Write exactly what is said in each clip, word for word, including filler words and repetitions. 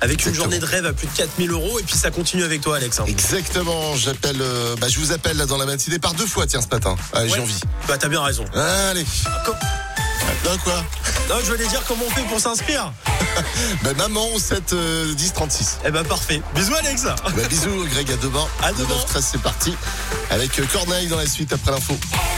avec Exactement. une journée de rêve à plus de quatre mille euros. Et puis ça continue avec toi, Alex. Exactement, j'appelle, euh, bah, je vous appelle là dans la matinée par deux fois, tiens, ce matin. Allez, Ouais. j'ai envie. Bah t'as bien raison. Allez. Com- Non, quoi? Non, je voulais dire comment on fait pour s'inscrire. Bah, maman au sept dix trente-six. Eh ben parfait. Bisous, Alex. Bah, bisous, Greg, à demain. À demain. neuf treize, c'est parti. Avec euh, Corneille dans la suite après l'info.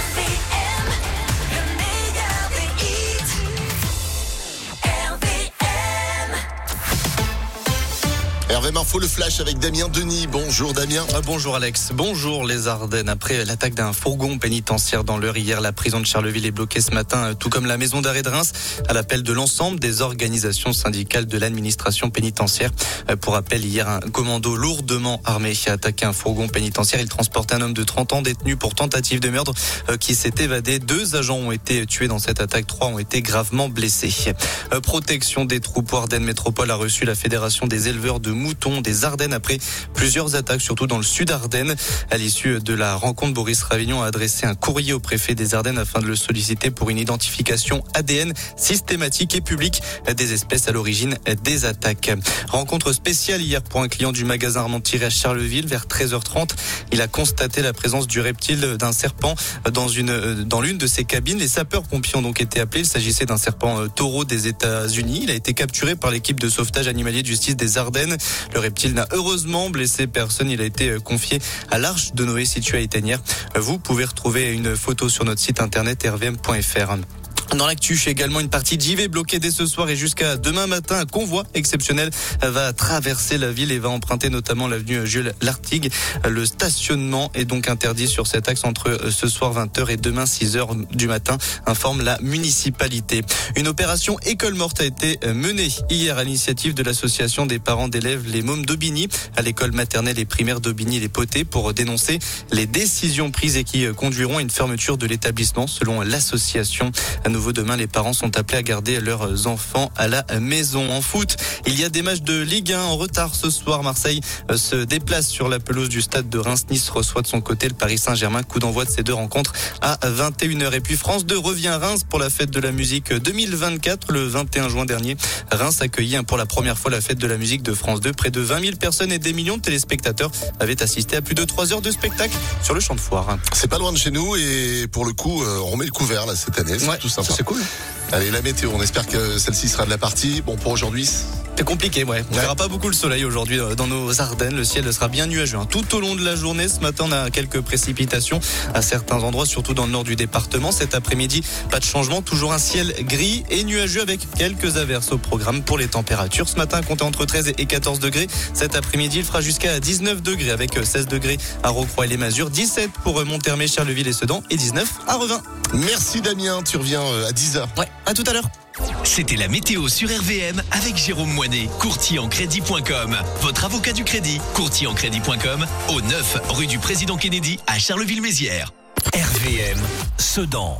Hervé Marfo, le flash avec Damien Denis. Bonjour Damien. Ah, bonjour Alex, bonjour les Ardennes. Après l'attaque d'un fourgon pénitentiaire dans l'Eure hier, la prison de Charleville est bloquée ce matin, tout comme la maison d'arrêt de Reims, à l'appel de l'ensemble des organisations syndicales de l'administration pénitentiaire. Pour rappel, hier, un commando lourdement armé a attaqué un fourgon pénitentiaire. Il transportait un homme de trente ans détenu pour tentative de meurtre qui s'est évadé. Deux agents ont été tués dans cette attaque, trois ont été gravement blessés. Protection des troupeaux. Ardennes Métropole a reçu la Fédération des éleveurs de moutons des Ardennes après plusieurs attaques, surtout dans le sud Ardennes. À l'issue de la rencontre, Boris Ravignon a adressé un courrier au préfet des Ardennes afin de le solliciter pour une identification A D N systématique et publique des espèces à l'origine des attaques. Rencontre spéciale hier pour un client du magasin Armand-Thierry à Charleville vers treize heures trente. Il a constaté la présence du reptile d'un serpent dans une dans l'une de ses cabines. Les sapeurs-pompiers ont donc été appelés. Il s'agissait d'un serpent taureau des États-Unis. Il a été capturé par l'équipe de sauvetage animalier de justice des Ardennes. Le reptile n'a heureusement blessé personne. Il a été confié à l'Arche de Noé situé à Éteignères. Vous pouvez retrouver une photo sur notre site internet r v m point f r. Dans l'actu, également une partie de J V bloquée dès ce soir et jusqu'à demain matin. Un convoi exceptionnel va traverser la ville et va emprunter notamment l'avenue Jules Lartigue. Le stationnement est donc interdit sur cet axe entre ce soir vingt heures et demain six heures du matin, informe la municipalité. Une opération école morte a été menée hier à l'initiative de l'association des parents d'élèves Les Mômes d'Aubigny à l'école maternelle et primaire d'Aubigny-les Potets pour dénoncer les décisions prises et qui conduiront à une fermeture de l'établissement selon l'association. À nouveau demain, les parents sont appelés à garder leurs enfants à la maison. En foot, il y a des matchs de Ligue un en retard ce soir. Marseille se déplace sur la pelouse du stade de Reims. Nice reçoit de son côté le Paris Saint-Germain. Coup d'envoi de ces deux rencontres à vingt et une heures. Et puis France deux revient à Reims pour la fête de la musique deux mille vingt-quatre. Le vingt et un juin dernier, Reims accueillit pour la première fois la fête de la musique de France deux. Près de vingt mille personnes et des millions de téléspectateurs avaient assisté à plus de trois heures de spectacle sur le champ de foire. C'est pas loin de chez nous et pour le coup, on remet le couvert là cette année. C'est Ouais, tout sympa. c'est cool. Allez, la météo, on espère que celle-ci sera de la partie. Bon, pour aujourd'hui, C'est compliqué, ouais. On Ouais. verra pas beaucoup le soleil aujourd'hui dans nos Ardennes. Le ciel sera bien nuageux hein. Tout au long de la journée. Ce matin, on a quelques précipitations à certains endroits, surtout dans le nord du département. Cet après-midi, pas de changement. Toujours un ciel gris et nuageux avec quelques averses au programme pour les températures. Ce matin, comptez entre treize et quatorze degrés. Cet après-midi, il fera jusqu'à dix-neuf degrés avec seize degrés à Rocroi et les Masures, dix-sept pour Monthermé, Charleville et Sedan et dix-neuf à Revin. merci Damien, tu reviens à dix heures. Ouais, à tout à l'heure. C'était la météo sur R V M avec Jérôme Moinet, courtier en crédit point com. Votre avocat du crédit, courtier en crédit point com, au neuf rue du Président Kennedy à Charleville-Mézières. R V M, Sedan.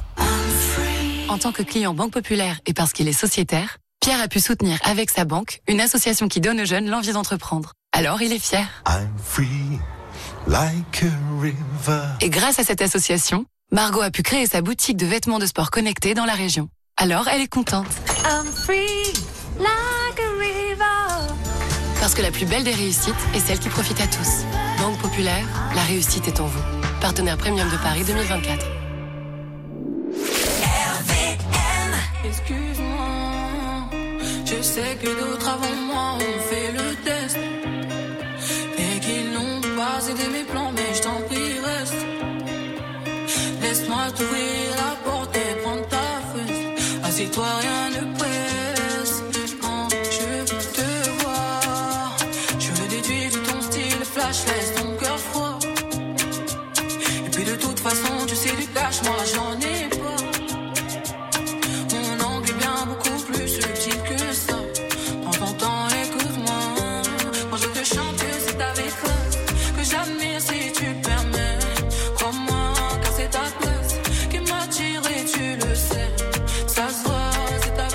En tant que client Banque Populaire et parce qu'il est sociétaire, Pierre a pu soutenir avec sa banque une association qui donne aux jeunes l'envie d'entreprendre. Alors il est fier. I'm free like a river. Et grâce à cette association, Margot a pu créer sa boutique de vêtements de sport connectés dans la région. Alors elle est contente. I'm free like a river. Parce que la plus belle des réussites est celle qui profite à tous. Banque Populaire, la réussite est en vous. Partenaire Premium de Paris deux mille vingt-quatre. Excuse-moi, je sais que d'autres avant moi ont fait le test et qu'ils n'ont pas aidé mes plans, mais je t'en prie reste. Laisse-moi t'ouvrir la porte et prendre ta fesse. Assieds-toi, rien ne presse. Quand je te vois, je déduis de ton style flash, laisse ton cœur froid. Et puis de toute façon, tu sais du cash, moi j'en ai pas. Ta place qui m'attire et tu le sais. Ça se voit, c'est ta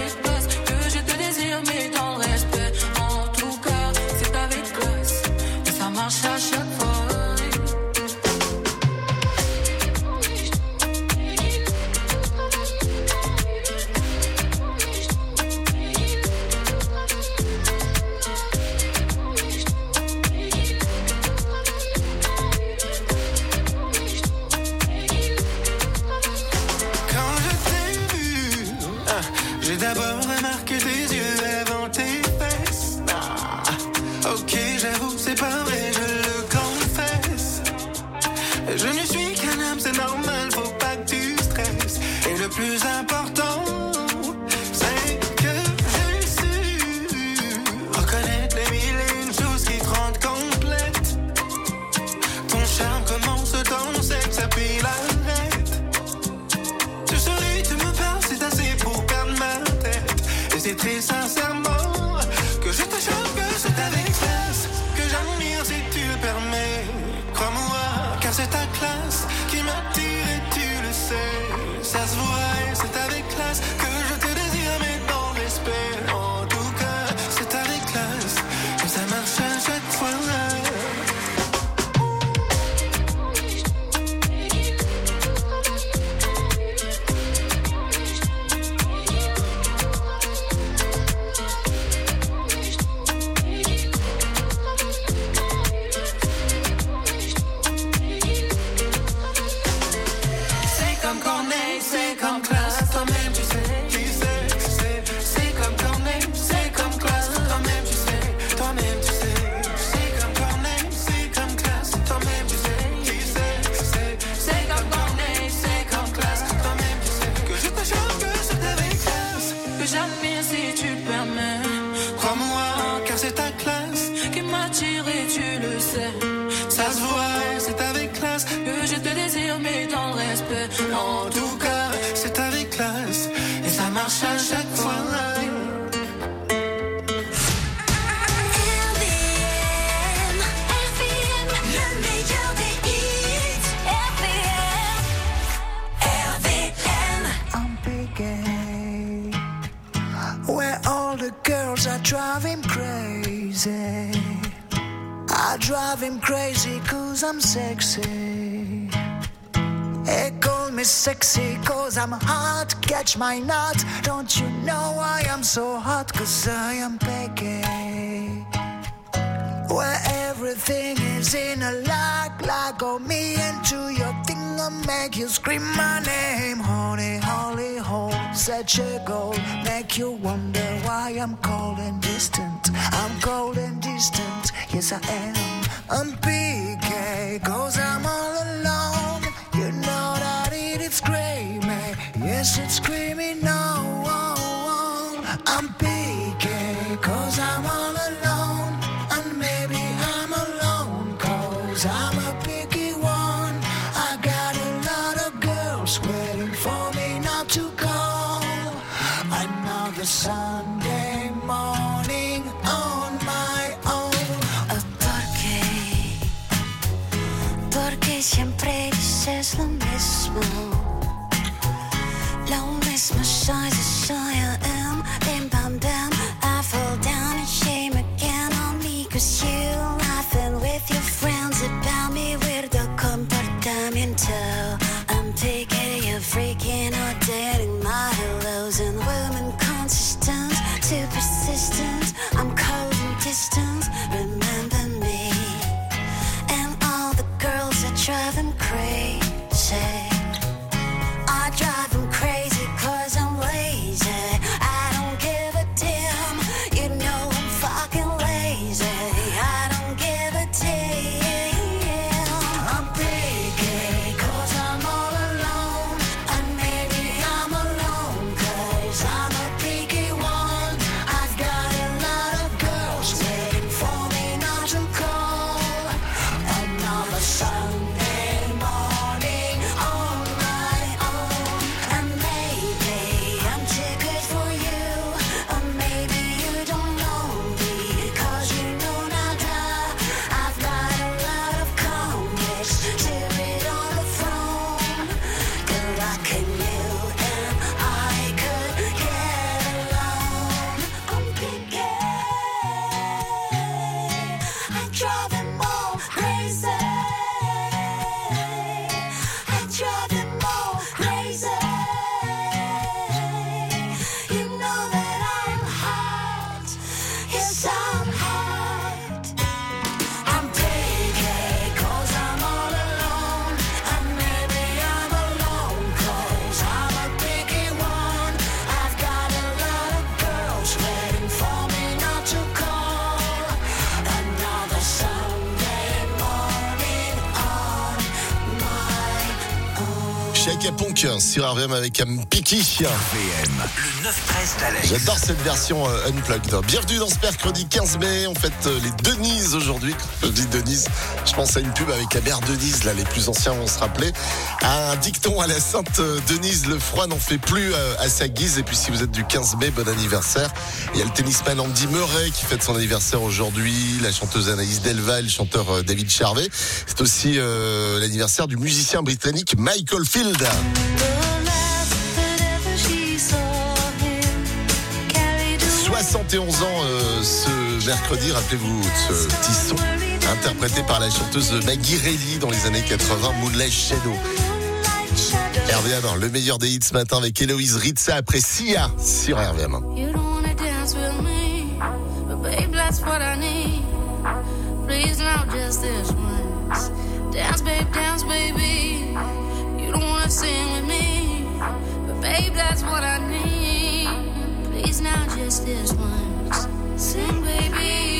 pas vrai, je le confesse. Je ne suis qu'un homme, c'est normal, faut pas que tu stresses. Et le plus important, c'est que j'ai su reconnaître les mille et une choses qui te rendent complète. Ton charme commence dans sexe, puis l'arrête. Tu souris, tu me parles, c'est assez pour perdre ma tête. Et c'est très sincèrement que je te choque, que c'est avec classe que j'admire si tu le permets. Crois-moi, car c'est ta classe qui m'attire et tu le sais. Ça se voit et c'est avec classe que je te désire, mais dans le respect. En tout cas, c'est avec classe que ça marche à chaque fois. En tout cas, c'est avec classe et ça marche à chaque fois. Where all the girls are driving crazy. I drive him crazy cause I'm sexy. They call me sexy cause I'm hot. Catch my nut. Don't you know I am so hot cause I am Peggy. Where everything is in a lock. Lock on me into your thing and make you scream my name. Honey, holy hole, such a goal. Make you wonder why I'm cold and distant. I'm cold and distant, yes I am. I'm P K cause I'm all alone. You know that it is screaming, yes it's screaming no. I'm P K cause I'm all alone. And maybe I'm alone cause I'm a picky one. I got a lot of girls waiting for me not to go. Another Sunday morning on my own. ¿Por qué? Porque siempre dices lo mismo. Lo mismo soy, soy I am. Bim bam bam, I fall down and shame again on me. Cause you laughing with your friends about me. Weirdo comportamiento. I'm taking you freaking out, dating my hellos and women consistent, too persistent. I'm cold and distant, remember me. And all the girls that drive them crazy. I drive them crazy cause I'm lazy. I don't give a damn, you know I'm fucking lazy. I Chaka Ponk sur R V M avec Mpiki. R V M, le neuf treize d'Alex. J'adore cette version euh, unplugged. Bienvenue dans ce mercredi quinze mai. On fête euh, les Denises aujourd'hui. Je dis Denise, je pense à une pub avec la mère Denise. Là, les plus anciens vont se rappeler. Un dicton à la Sainte Denise, le froid n'en fait plus euh, à sa guise. Et puis si vous êtes du quinze mai, bon anniversaire. Il y a le tennisman Andy Murray qui fête son anniversaire aujourd'hui. La chanteuse Anaïs Delval, le chanteur euh, David Charvet. C'est aussi euh, l'anniversaire du musicien britannique Michael Field. soixante et onze ans euh, ce mercredi, rappelez-vous ce petit son interprété par la chanteuse Maggie Reilly dans les années quatre-vingts, Moonlight Shadow. R V M, le meilleur des hits ce matin avec Héloïse Ritza après Sia sur R V M. You don't wanna dance with me, but babe, that's what I need. Please now just this once. Dance, babe, dance, baby. You don't wanna sing with me, but babe, that's what I need. Please now just this once. Sing, baby.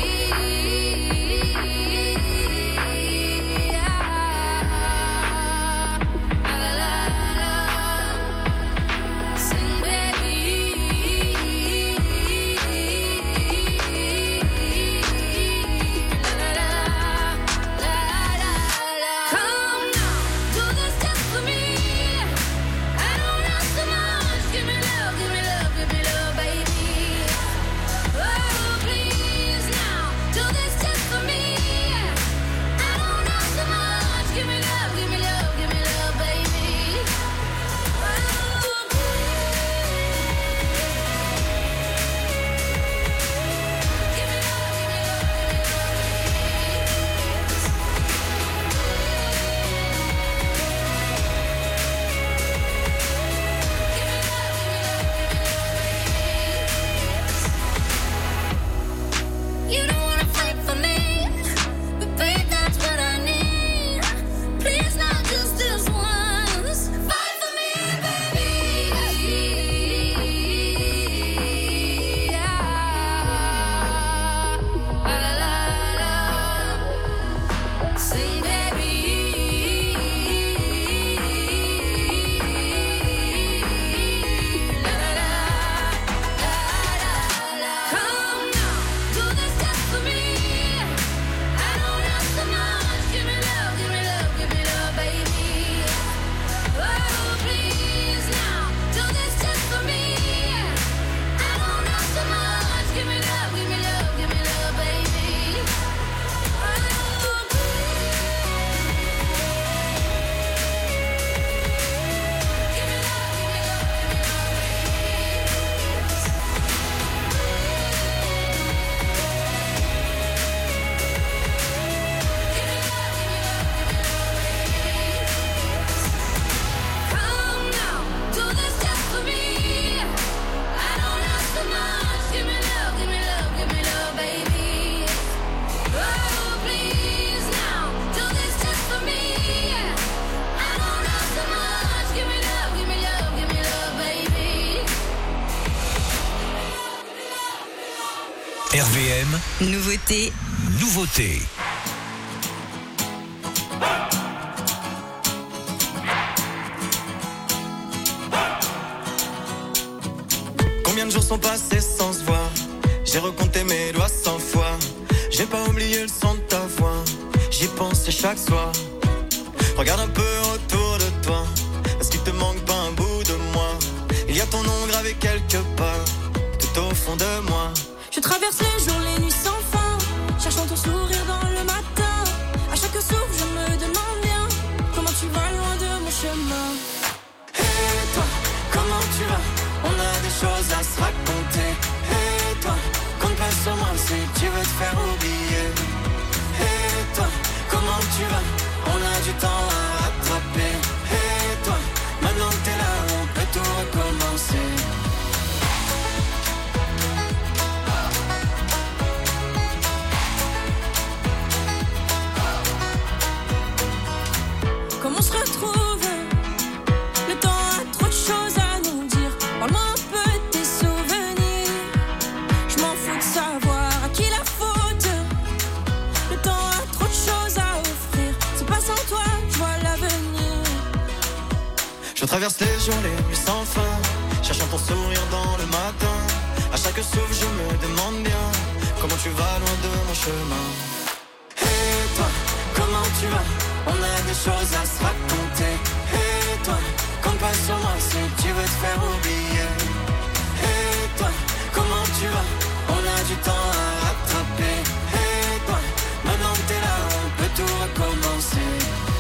R V M, nouveauté. Nouveauté. Combien de jours sont passés sans se voir? J'ai recompté mes doigts cent fois. J'ai pas oublié le son de ta voix. J'y pensais chaque soir. Regarde un peu autour de toi. Est-ce qu'il te manque pas un bout de moi? Il y a ton nom gravé quelque part, tout au fond de moi. Je traverse les jours, les nuits sans fin, cherchant ton sourire dans le matin. À chaque souffle, je me demande bien comment tu vas loin de mon chemin. Et toi, comment tu vas? On a des choses à se raconter. Et toi, compte pas sur moi si tu veux te faire oublier. Et toi, comment tu vas? On a du temps à rattraper. Et toi, maintenant que t'es là, on peut tout recommencer. traverse les jours, les nuits sans fin, cherchant ton sourire dans le matin. À chaque souffle je me demande bien comment tu vas loin de mon chemin. Et toi, comment tu vas? On a des choses à se raconter. Et toi, compte pas sur moi si tu veux te faire oublier. Et toi, comment tu vas? On a du temps à rattraper. Et toi, maintenant que t'es là, on peut tout recommencer.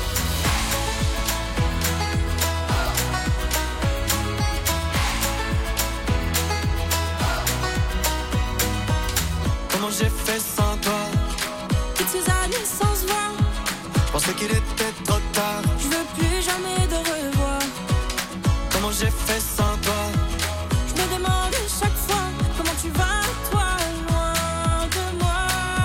Comment j'ai fait sans toi? Toutes ces années sans se voir, je pensais qu'il était trop tard. je veux plus jamais de revoir. Comment j'ai fait sans toi? Je me demande chaque fois comment tu vas, toi, loin de moi.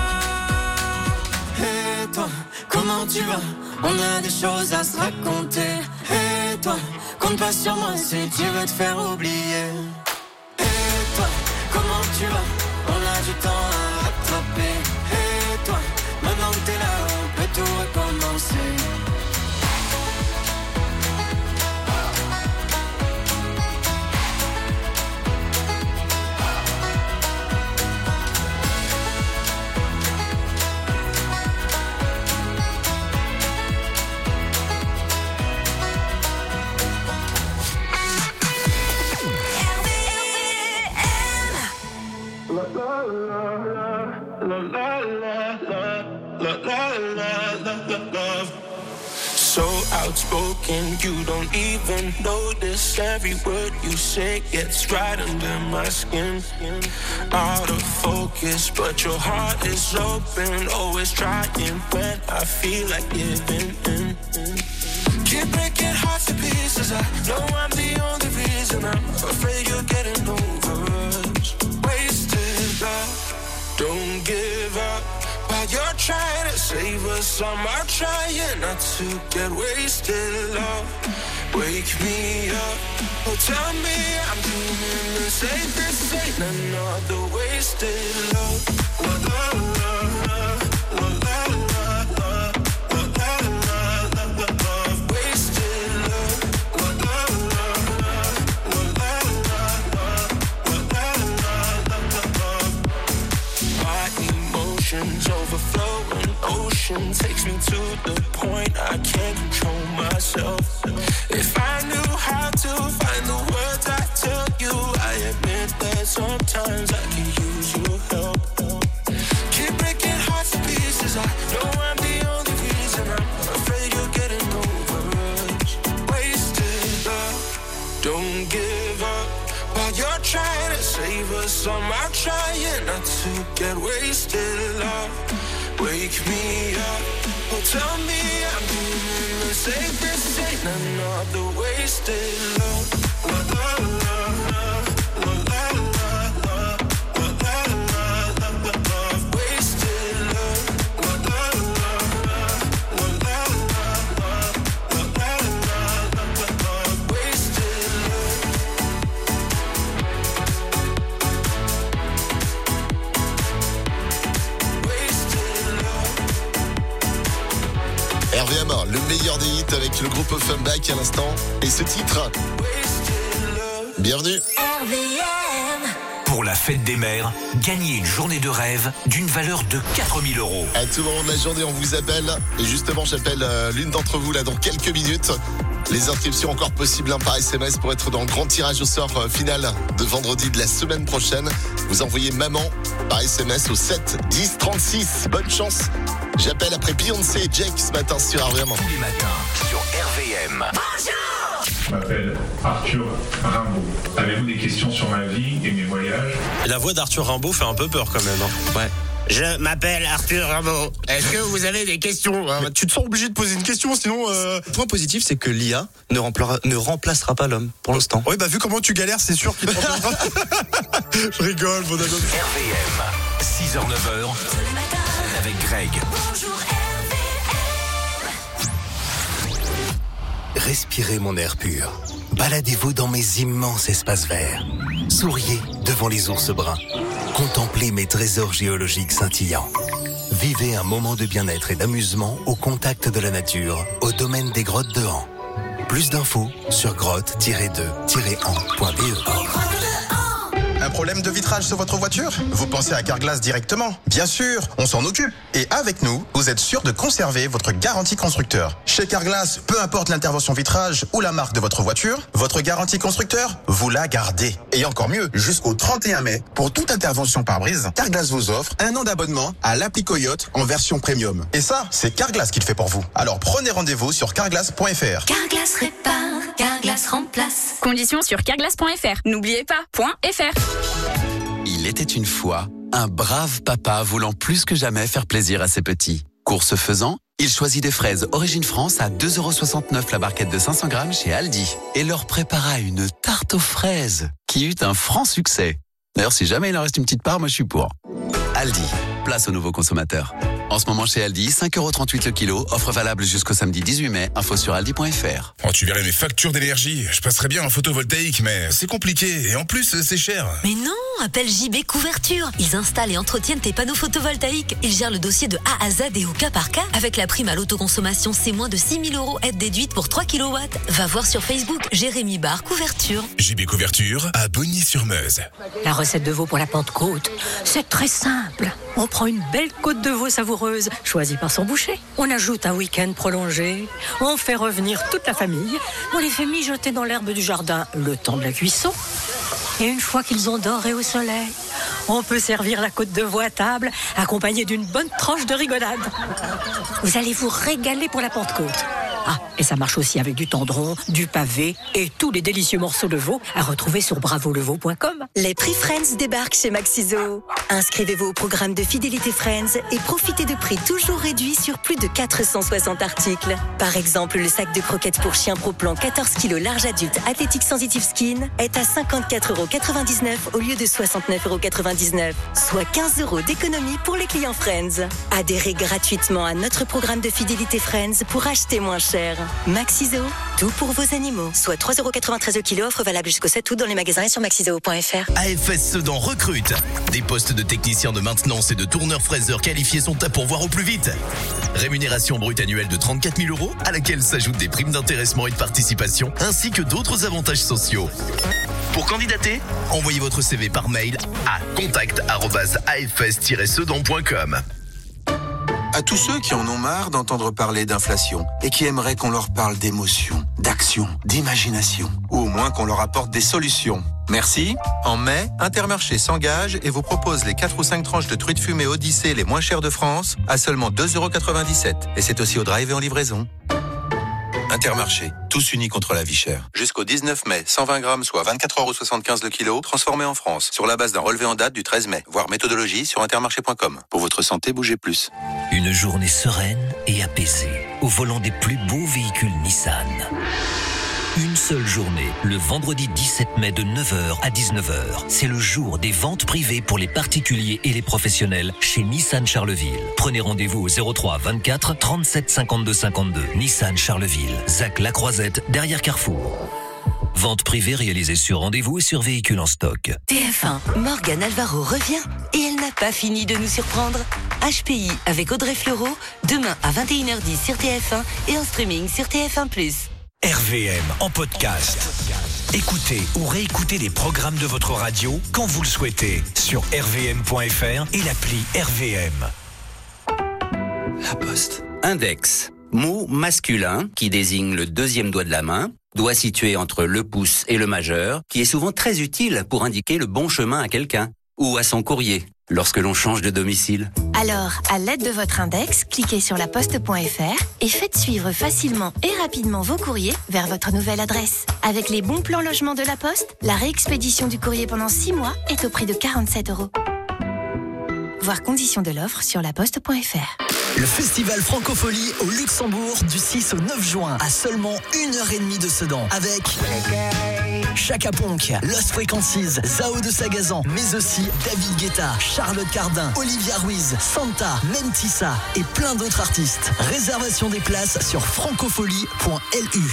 Et toi, comment tu vas? On a des choses à se raconter. Et toi, compte pas sur moi si tu veux te faire oublier. Et toi, comment tu vas? On a du temps à rattraper. Et toi, maintenant que t'es là, on peut tout recommencer. So outspoken, you don't even notice. Every word you say gets right under my skin. Out of focus, but your heart is open. Always trying when I feel like giving in. Keep breaking hearts to pieces. I know I'm the only reason. I'm afraid you're getting over us. Wasted love, don't give up. While you're trying to save us, I'm trying not to get wasted. Love, wake me up. Oh, tell me I'm doing the safest. Ain't another wasted love. Love, love, love, love, love, love, love, love, love, love, wasted love. Love, love, love, love, love, love, love, love. My emotions overflowing, ocean takes me to the point I can't control myself. If I knew how to find the words I tell you, I admit that sometimes I can use your help. Keep breaking hearts to pieces. I know I'm the only reason. I'm afraid you're getting over us. Wasted love, don't give up. While you're trying to save us, I'm trying not to get wasted. Love, wake me up. Oh, tell me I'm doing the safest. Ain't another wasted love. Love, love, love, love, love, love, love, love, love, love, love, wasted love. Love, love, love, love, love, love, love, love, love, love, wasted love. R V M, le meilleur des hits avec le groupe Offenbach à l'instant. Et ce titre. Bienvenue. R V M. Pour la fête des mères, gagnez une journée de rêve d'une valeur de quatre mille euros. À tout moment de la journée, on vous appelle. Et justement, j'appelle euh, l'une d'entre vous là dans quelques minutes. Les inscriptions encore possibles hein, par S M S pour être dans le grand tirage au sort euh, final de vendredi de la semaine prochaine. Vous envoyez maman par S M S au sept dix trente-six. Bonne chance. J'appelle après Beyoncé et Jake ce matin sur R V M. Tous les matins sur R V M. Je m'appelle Arthur Rimbaud. Avez-vous des questions sur ma vie et mes voyages? La voix d'Arthur Rimbaud fait un peu peur quand même. Hein. Ouais. Je m'appelle Arthur Rimbaud. Est-ce que vous avez des questions? Ah, tu te sens obligé de poser une question, sinon... Euh... Le point positif, c'est que l'I A ne, rempla- ne remplacera pas l'homme, pour l'instant. Oui, bah vu comment tu galères, c'est sûr qu'il te remplacera. Je rigole, mon ami. R V M, six heures neuf heures, avec Greg. Bonjour R V M. Respirez mon air pur. Baladez-vous dans mes immenses espaces verts. Souriez devant les ours bruns. Contemplez mes trésors géologiques scintillants. Vivez un moment de bien-être et d'amusement au contact de la nature, au domaine des grottes de Han. Plus d'infos sur grotte tiret deux tiret en point b e. Un problème de vitrage sur votre voiture? Vous pensez à Carglass directement? Bien sûr, on s'en occupe. Et avec nous, vous êtes sûr de conserver votre garantie constructeur. Chez Carglass, peu importe l'intervention vitrage ou la marque de votre voiture, votre garantie constructeur, vous la gardez. Et encore mieux, jusqu'au trente et un mai, pour toute intervention pare-brise, Carglass vous offre un an d'abonnement à l'appli Coyote en version premium. Et ça, c'est Carglass qui le fait pour vous. Alors prenez rendez-vous sur carglass point f r. Carglass répare, Carglass remplace. Conditions sur carglass point f r. N'oubliez pas, .fr. Il était une fois un brave papa voulant plus que jamais faire plaisir à ses petits. Course faisant, il choisit des fraises Origine France à deux euros soixante-neuf la barquette de cinq cents grammes chez Aldi et leur prépara une tarte aux fraises qui eut un franc succès. D'ailleurs, si jamais il en reste une petite part, moi je suis pour. Aldi, place aux nouveaux consommateurs. En ce moment chez Aldi, cinq euros trente-huit le kilo, offre valable jusqu'au samedi dix-huit mai, info sur aldi point f r. Oh, tu verrais mes factures d'énergie, je passerais bien en photovoltaïque, mais c'est compliqué et en plus c'est cher. Mais non, appelle J B Couverture. Ils installent et entretiennent tes panneaux photovoltaïques. Ils gèrent le dossier de A à Z et au cas par cas. Avec la prime à l'autoconsommation, c'est moins de six mille euros aide déduite pour trois kilowatts. Va voir sur Facebook, Jérémy Bar Couverture. J B Couverture à Bogny-sur-Meuse. La recette de veau pour la Pentecôte, c'est très simple. On prend une belle côte de veau savoureuse, choisie par son boucher. On ajoute un week-end prolongé. On fait revenir toute la famille. On les fait mijoter dans l'herbe du jardin le temps de la cuisson. Et une fois qu'ils ont doré au soleil, on peut servir la côte de veau à table, accompagnée d'une bonne tranche de rigolade. Vous allez vous régaler pour la Pentecôte. Ah, et ça marche aussi avec du tendron, du pavé et tous les délicieux morceaux de veau à retrouver sur bravo le veau point com. Les prix Friends débarquent chez Maxiso. Inscrivez-vous au programme de fidélité Friends et profitez de prix toujours réduits sur plus de quatre cent soixante articles. Par exemple, le sac de croquettes pour chien Pro Plan quatorze kilos large adulte Athletic Sensitive Skin est à cinquante-quatre euros quatre-vingt-dix-neuf au lieu de soixante-neuf euros quatre-vingt-dix-neuf, soit quinze euros d'économie pour les clients Friends. Adhérez gratuitement à notre programme de fidélité Friends pour acheter moins cher. Maxiso, tout pour vos animaux. Soit trois euros quatre-vingt-treize le kilo, offre valable jusqu'au sept août dans les magasins et sur maxiso point f r. A F S Sedan recrute. Des postes de techniciens de maintenance et de tourneurs-fraiseurs qualifiés sont à pourvoir au plus vite. Rémunération brute annuelle de trente-quatre mille euros, à laquelle s'ajoutent des primes d'intéressement et de participation, ainsi que d'autres avantages sociaux. Pour candidater, envoyez votre C V par mail à contact arobase a f s tiret sedan point com. À tous ceux qui en ont marre d'entendre parler d'inflation et qui aimeraient qu'on leur parle d'émotion, d'action, d'imagination, ou au moins qu'on leur apporte des solutions. Merci. En mai, Intermarché s'engage et vous propose les quatre ou cinq tranches de truites fumées Odyssée les moins chères de France à seulement deux euros quatre-vingt-dix-sept. Et c'est aussi au drive et en livraison. Intermarché, tous unis contre la vie chère. Jusqu'au dix-neuf mai, cent vingt grammes, soit vingt-quatre euros soixante-quinze le kilo, transformé en France, sur la base d'un relevé en date du treize mai. Voir méthodologie sur intermarché point com. Pour votre santé, bougez plus. Une journée sereine et apaisée, au volant des plus beaux véhicules Nissan. Une seule journée, le vendredi dix-sept mai de neuf heures à dix-neuf heures. C'est le jour des ventes privées pour les particuliers et les professionnels chez Nissan Charleville. Prenez rendez-vous au zéro trois vingt-quatre trente-sept cinquante-deux cinquante-deux. Nissan Charleville, Zac La Croisette, derrière Carrefour. Vente privée réalisée sur rendez-vous et sur véhicule en stock. T F un, Morgane Alvaro revient et elle n'a pas fini de nous surprendre. H P I avec Audrey Fleurot, demain à vingt et une heures dix sur T F un et en streaming sur T F un plus. R V M en podcast. Écoutez ou réécoutez les programmes de votre radio quand vous le souhaitez sur r v m point f r et l'appli R V M. La Poste. Index. Mot masculin qui désigne le deuxième doigt de la main, doigt situé entre le pouce et le majeur, qui est souvent très utile pour indiquer le bon chemin à quelqu'un ou à son courrier lorsque l'on change de domicile. Alors, à l'aide de votre index, cliquez sur laposte point f r et faites suivre facilement et rapidement vos courriers vers votre nouvelle adresse. Avec les bons plans logement de la Poste, la réexpédition du courrier pendant six mois est au prix de quarante-sept euros. Voir conditions de l'offre sur laposte point f r. Le festival Francophonie au Luxembourg du six au neuf juin à seulement une heure et demie de Sedan avec Chaka Ponk, Lost Frequencies, Zao de Sagazan, mais aussi David Guetta, Charlotte Cardin, Olivia Ruiz, Santa, Mentissa et plein d'autres artistes. Réservation des places sur francophonie point l u.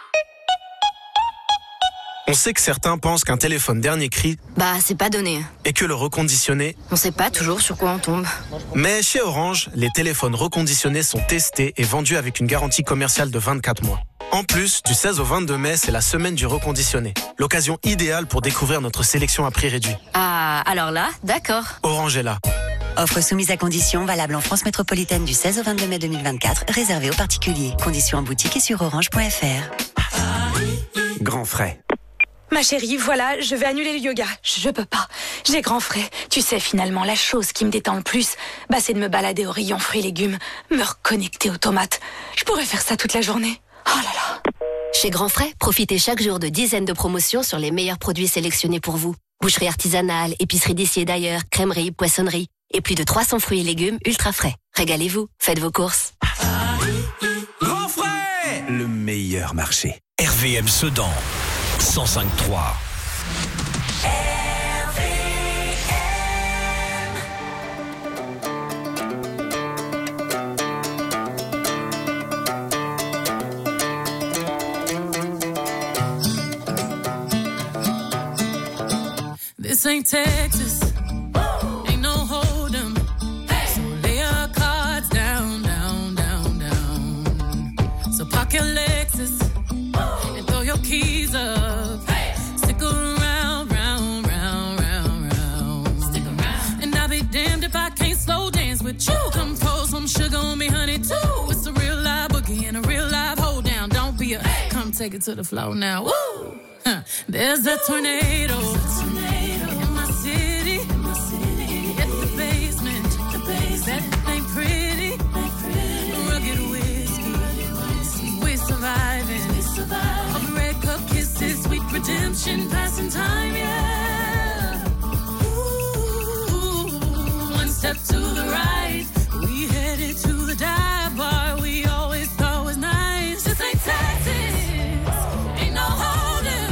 On sait que certains pensent qu'un téléphone dernier cri, bah c'est pas donné. Et que le reconditionné, on sait pas toujours sur quoi on tombe. Mais chez Orange, les téléphones reconditionnés sont testés et vendus avec une garantie commerciale de vingt-quatre mois. En plus, du seize au vingt-deux mai, c'est la semaine du reconditionné. L'occasion idéale pour découvrir notre sélection à prix réduit. Ah, alors là, d'accord. Orange est là. Offre soumise à conditions, valable en France métropolitaine du seize au vingt-deux mai deux mille vingt-quatre, réservée aux particuliers. Conditions en boutique et sur orange point f r. Grand frais. Ma chérie, voilà, je vais annuler le yoga. Je peux pas. J'ai grand frais. Tu sais, finalement, la chose qui me détend le plus, bah, c'est de me balader au rayon fruits et légumes, me reconnecter aux tomates. Je pourrais faire ça toute la journée. Oh là là. Chez Grand Frais, profitez chaque jour de dizaines de promotions sur les meilleurs produits sélectionnés pour vous. Boucherie artisanale, épicerie d'ici et d'ailleurs, crèmerie, poissonnerie et plus de trois cents fruits et légumes ultra frais. Régalez-vous, faites vos courses. Grand frais, le meilleur marché. R V M Sedan, cent cinq trois. This ain't Texas, ain't no hold 'em. So lay your cards down, down, down, down. So park your Lexus and throw your keys up. Stick around, round, round, round, round. Stick around. And I'll be damned if I can't slow dance with you. Come pour some sugar on me, honey, too. It's a real live boogie and a real live hold down. Don't be a, come take it to the floor now. Woo! Huh. There's a tornado. In my city, at the basement, that ain't pretty, rugged whiskey, we're surviving, all the red cup kisses, sweet redemption, passing time, yeah. Ooh, one step to the right, we headed to the dive bar we always thought was nice. This ain't Texas, ain't no holding.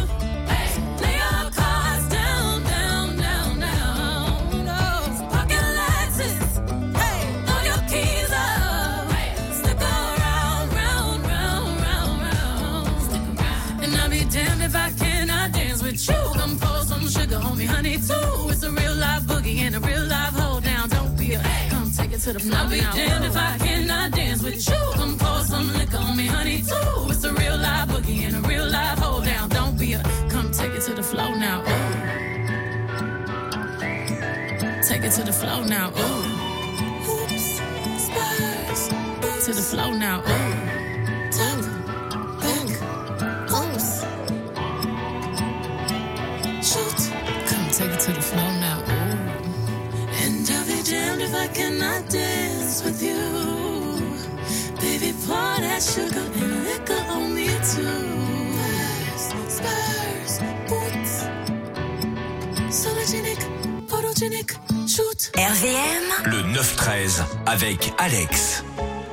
You come pour some sugar on me, honey, too. It's a real live boogie and a real live hold down. Don't be a, come take it to the floor. I'll be damned if I cannot dance with you. Come pour some liquor on me, honey, too. It's a real live boogie and a real live hold down. Don't be a, come take it to the floor now. Ooh. Take it to the floor now. Ooh. Oops, spurs. To the floor now. Ooh. Top, back, oops. Come take it to the floor now, ooh. And I'll be damned if I cannot dance with you. Baby, pour that sugar and liquor on me too. Spurs, boots, sologenic, photogenic, shoot. R V M, le neuf treize avec Alex.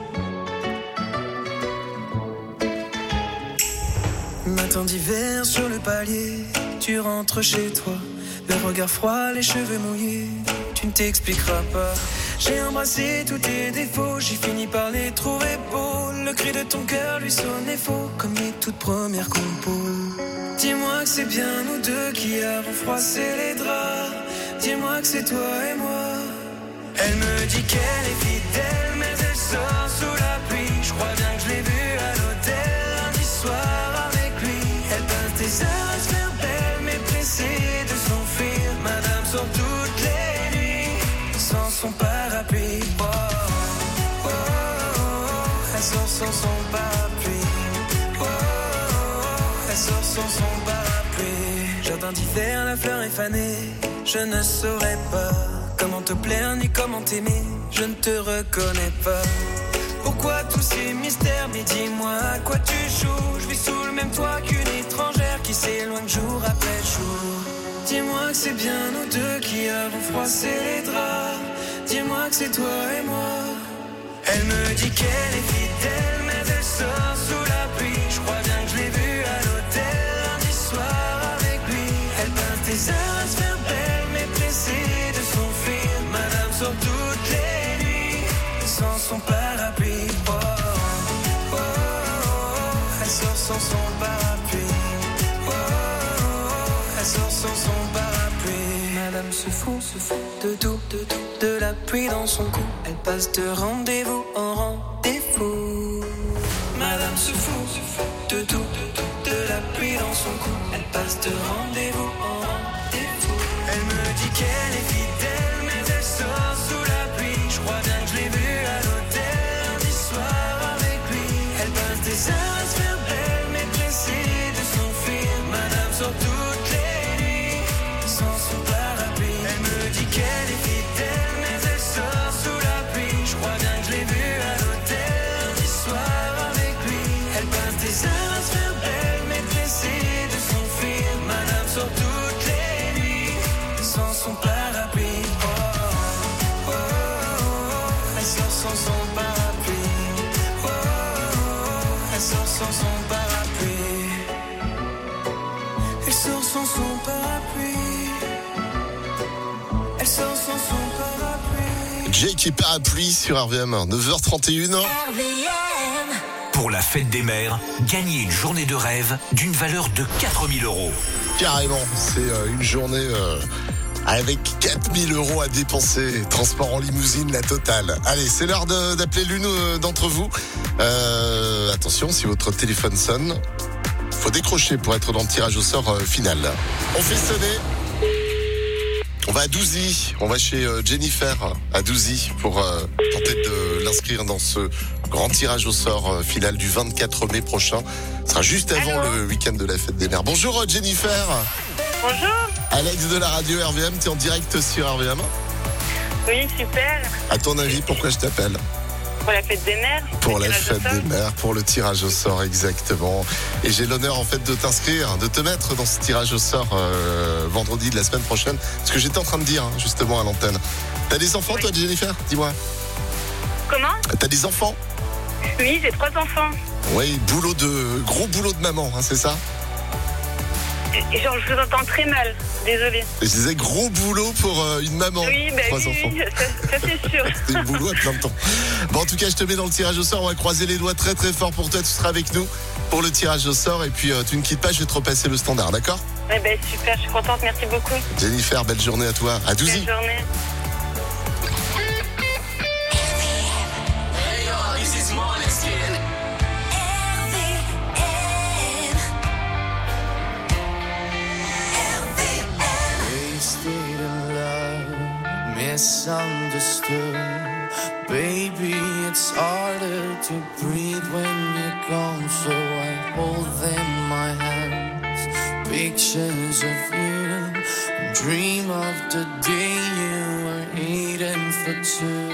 Matin d'hiver sur le palier, tu rentres chez toi, le regard froid, les cheveux mouillés, tu ne t'expliqueras pas. J'ai embrassé tous tes défauts, j'ai fini par les trouver beaux. Le cri de ton cœur lui sonnait faux, comme les toutes premières compos. Dis-moi que c'est bien nous deux qui avons froissé les draps. Dis-moi que c'est toi et moi. Elle me dit qu'elle est fidèle, mais elle sort sous la pluie. Je crois bien que je l'ai vue à l'hôtel lundi soir avec lui. Elle passe des heures à se faire belle, mais pressée de s'enfuir. Madame sort toutes les nuits sans son parapluie. Oh, oh, oh, oh. Elle sort sans son parapluie. Oh, oh, oh. Elle sort sans son parapluie. Jardin d'hiver, la fleur est fanée. Je ne saurais pas comment te plaire ni comment t'aimer. Je ne te reconnais pas. Pourquoi tous ces mystères? Mais dis-moi à quoi tu joues. Je vis sous le même toit qu'une étrangère qui s'éloigne jour après jour. Dis-moi que c'est bien nous deux qui avons froissé les draps. Dis-moi que c'est toi et moi. Elle me dit qu'elle est fidèle, mais elle sort sous la pluie. Je crois bien que je l'ai vue à l'hôtel lundi soir avec lui. Elle passe des heures à se faire belle, mais pressée de s'enfuir. Madame sort toutes les nuits sans son parapluie. Oh, oh, oh, oh. Elle sort sans son parapluie. Oh, oh, oh. Elle sort sans son parapluie. Madame se fout, se fout de tout, de tout, de la pluie dans son cou. Elle passe de rendez-vous en rendez-vous. Madame se fout, se fout de reste rendez-vous en rendez-vous. Elle me dit qu'elle est fidèle, mais elle sort sous la pluie. Je crois bien que je l'ai vue à l'hôtel lundi soir avec lui. Elle passe des heures à se faire belle, mais pressée de s'enfuir. Madame sort toutes les nuits sans son parapluie. Elle me dit qu'elle est fidèle, mais elle sort sous la pluie. Je crois bien que je l'ai vue à l'hôtel lundi soir avec lui. Elle passe des heures à se faire belle, mais pressée de s'enfuir. Madame sort toutes les nuits sans son parapluie. Oh, oh, oh, oh. Elle sort sans son parapluie. Oh, oh, oh. Elle sort sans son parapluie. Elle sort sans son parapluie. Elle sort sans son parapluie. Jake et parapluie sur R V M, neuf heures trente et une. Pour la fête des mères, gagnez une journée de rêve d'une valeur de quatre mille euros. Carrément, c'est euh, une journée euh, avec quatre mille euros à dépenser. Transport en limousine, la totale. Allez, c'est l'heure de, d'appeler l'une euh, d'entre vous. Euh, attention, si votre téléphone sonne, faut décrocher pour être dans le tirage au sort euh, final. On fait sonner. On va à Douzy, on va chez euh, Jennifer à Douzy pour euh, tenter de l'inscrire dans ce grand tirage au sort euh, final du vingt-quatre mai prochain. Ce sera juste avant Allô. Le week-end de la fête des mères. Bonjour euh, Jennifer. Bonjour. Alex de la radio R V M, t'es en direct sur R V M. Oui, super. À ton avis, pourquoi je t'appelle ? Pour la fête des mères. Pour la fête des mères, pour le tirage au sort, exactement. Et j'ai l'honneur en fait de t'inscrire, de te mettre dans ce tirage au sort euh, vendredi de la semaine prochaine. Ce que j'étais en train de dire hein, justement à l'antenne. T'as des enfants oui. toi Jennifer ? Dis-moi. Comment ? T'as des enfants ? Oui, j'ai trois enfants. Oui, boulot de gros boulot de maman, hein, c'est ça ? Genre, je vous entends très mal, désolée. Je disais gros boulot pour euh, une maman. Oui, bah, trois oui, enfants. oui, ça, ça c'est sûr. C'est du boulot à plein de temps. Bon, en tout cas, je te mets dans le tirage au sort. On va croiser les doigts très très fort pour toi. Tu seras avec nous pour le tirage au sort. Et puis, euh, tu ne quittes pas, je vais te repasser le standard, d'accord ? Eh ben, super, je suis contente, merci beaucoup. Jennifer, belle journée à toi. À Douzy. Belle journée. Misunderstood, baby, it's harder to breathe when you're gone. So I hold in my hands pictures of you, and dream of the day you were eating for two.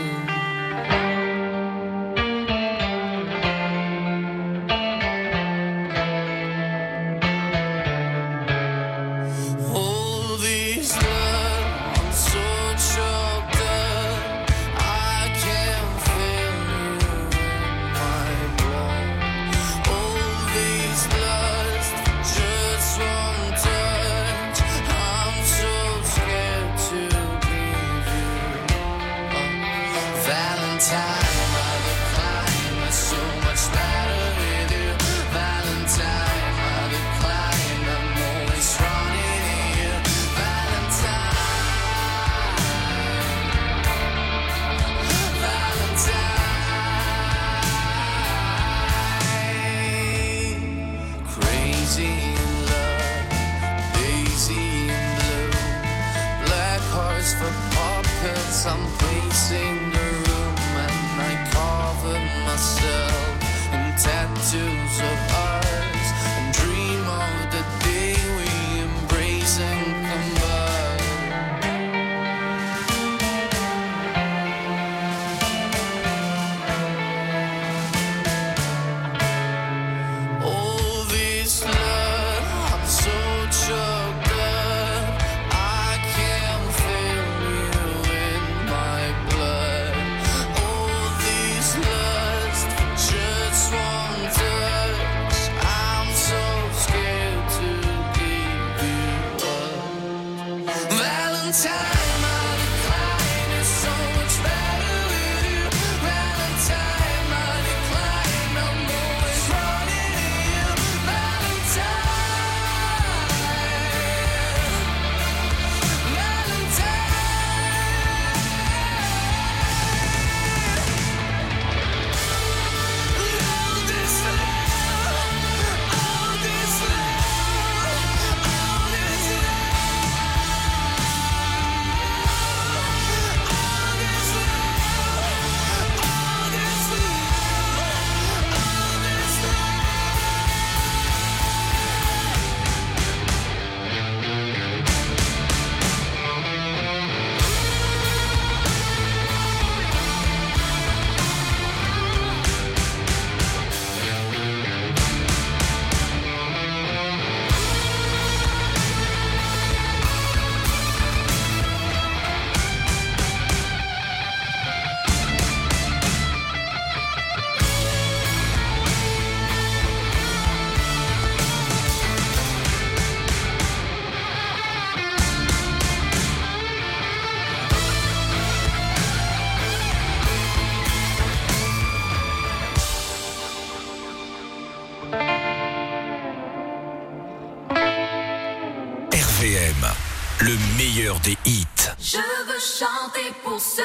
le meilleur des hits. Je veux chanter pour ceux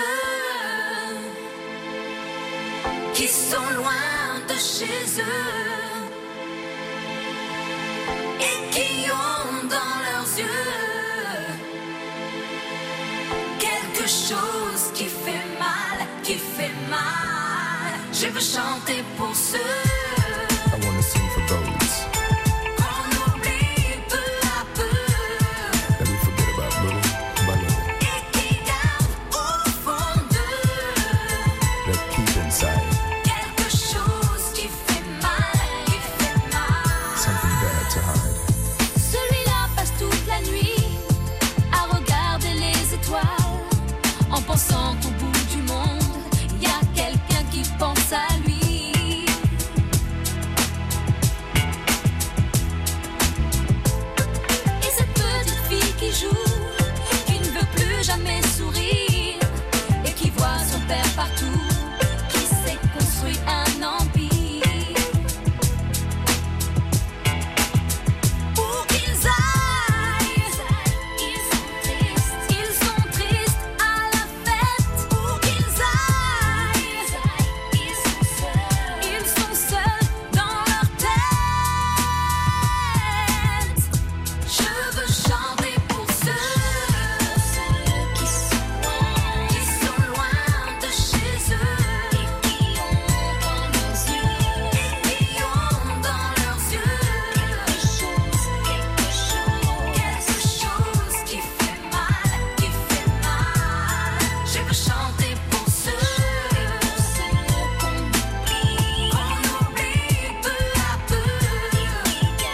qui sont loin de chez eux et qui ont dans leurs yeux quelque chose qui fait mal, qui fait mal. Je veux chanter pour ceux. I wanna sing for those qu'on oublie peu à peu that we forget about little by little, et qui gardent au fond d'eux that keep inside quelque chose qui fait mal, qui fait mal. something bad to hide. Celui-là passe toute la nuit à regarder les étoiles en pensant qu'au bout du monde il y a quelqu'un qui pense à lui. Et cette petite fille qui joue, qui ne veut plus jamais sourire et qui voit son père partout, qui s'est construit un empire. Pour qu'ils aillent, ils sont tristes, ils sont tristes à la fête. Pour qu'ils aillent, ils sont seuls, ils sont seuls dans leur tête. Je veux chanter pour ceux qui sont, qui sont loin de chez eux et qui ont dans leurs yeux, et qui ont dans leurs yeux quelque chose, quelque chose, quelque chose qui fait mal, qui fait mal. Je veux chanter pour ceux qu'on oublie, qu'on oublie peu à peu et qui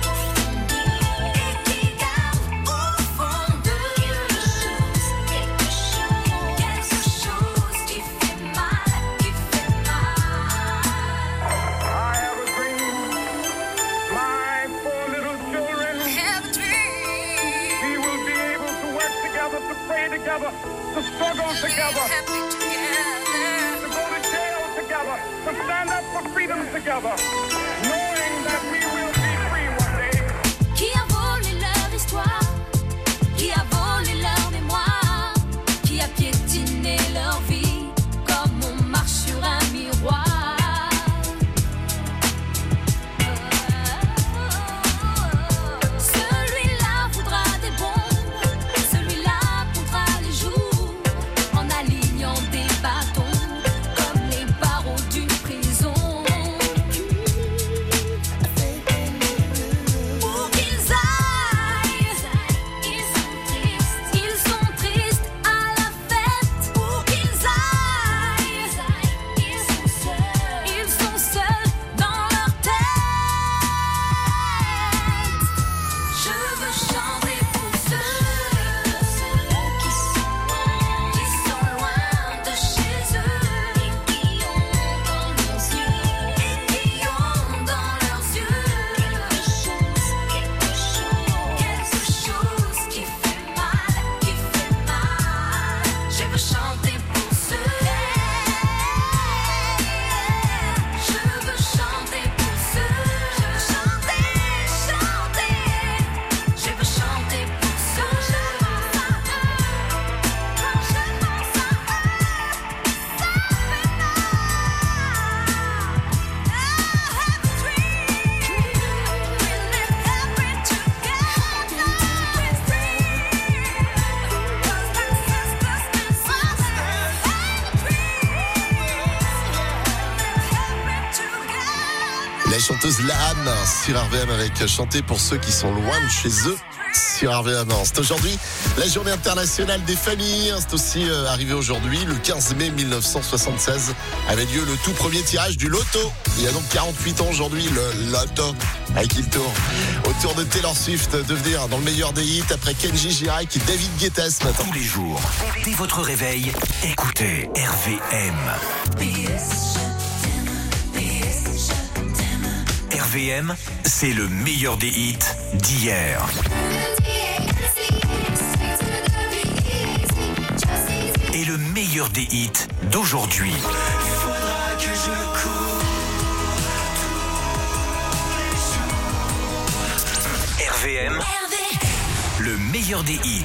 gardent au fond d'eux quelque chose, quelque chose, quelque chose qui fait mal, qui fait mal. I have a dream, my four little children. I have a dream. We will be able to work together, to pray together, to struggle together, to go to jail together, to stand up for freedom together, knowing that we will be free one day. Qui a volé leur histoire, qui a volé leur mémoire, qui a piétiné leur vie comme on marche sur un miroir. Celui-là voudra des bombes, celui-là poudra les joues en alignant des bâtons comme les barreaux d'une prison. Pour qu'ils aillent, ils sont tristes, ils sont tristes à la fête. Pour qu'ils aillent, ils sont seuls, ils sont seuls dans leur tête. Je veux chanter pour ceux qui sont, qui sont loin de chez eux et qui ont dans leurs yeux, et qui ont dans leurs yeux quelque chose, quelque chose, quelque chose qui fait mal, qui fait mal. Je veux chanter pour ceux. Je veux chanter pour ceux. Je veux chanter, chanter. Je veux chanter pour ceux. Je pense à eux. Quand je pense à eux, ça fait mal. I have a dream. We live happy together. We're free. Cause my sisters and brothers have a dream. Live happy together. La chanteuse Laham sur R V M avec chanter pour ceux qui sont loin de chez eux sur R V M. C'est aujourd'hui la journée internationale des familles. C'est aussi euh, arrivé aujourd'hui, le quinze mai mille neuf cent soixante-seize, avait lieu le tout premier tirage du loto. Il y a donc quarante-huit ans aujourd'hui, le loto avec il tourne. Au tour de Taylor Swift de venir dans le meilleur des hits après Kenji Girac et David Guetta ce matin. Tous les jours, dès votre réveil, écoutez R V M. R V M, c'est le meilleur des hits d'hier. Et le meilleur des hits d'aujourd'hui. R V M, le le meilleur des hits.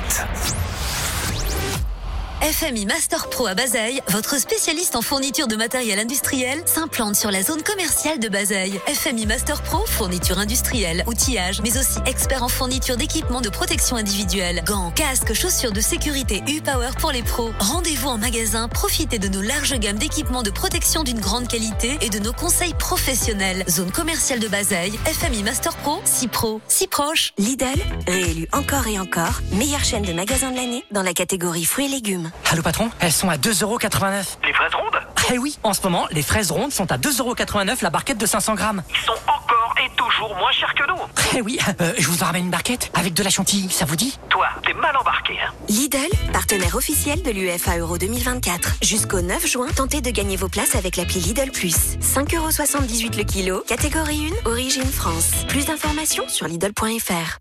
F M I Master Pro à Bazeilles, votre spécialiste en fourniture de matériel industriel, s'implante sur la zone commerciale de Bazeilles. F M I Master Pro, fourniture industrielle, outillage, mais aussi expert en fourniture d'équipements de protection individuelle, gants, casques, chaussures de sécurité U-Power pour les pros. Rendez-vous en magasin, profitez de nos larges gammes d'équipements de protection d'une grande qualité et de nos conseils professionnels. Zone commerciale de Bazeilles, F M I Master Pro, si pro, si proche. Lidl, réélu encore et encore, meilleure chaîne de magasins de l'année dans la catégorie fruits et légumes. Allô patron, elles sont à deux euros quatre-vingt-neuf. Les fraises rondes? Eh oui, en ce moment, les fraises rondes sont à deux euros quatre-vingt-neuf la barquette de cinq cents grammes. Ils sont encore et toujours moins chers que nous. Eh oui, euh, je vous en ramène une barquette avec de la chantilly, ça vous dit? Toi, t'es mal embarqué, hein. Lidl, partenaire officiel de l'U E F A Euro deux mille vingt-quatre. Jusqu'au neuf juin, tentez de gagner vos places avec l'appli Lidl Plus. cinq euros soixante-dix-huit le kilo, catégorie un, origine France. Plus d'informations sur Lidl point F R.